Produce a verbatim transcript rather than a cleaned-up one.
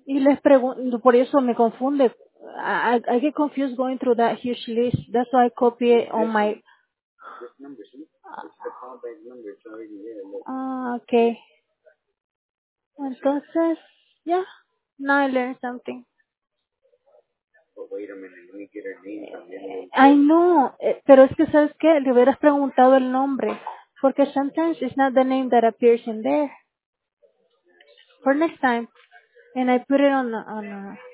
Y les pregunto, por eso me confunde. I, I get confused going through that huge list. That's why I copy it on my... Ah, okay. Entonces, yeah. Now I learned something. I know, eh, pero es que ¿sabes qué? Le hubieras preguntado el nombre. Porque sometimes it's not the name that appears in there. For next time. And I put it on, on, uh,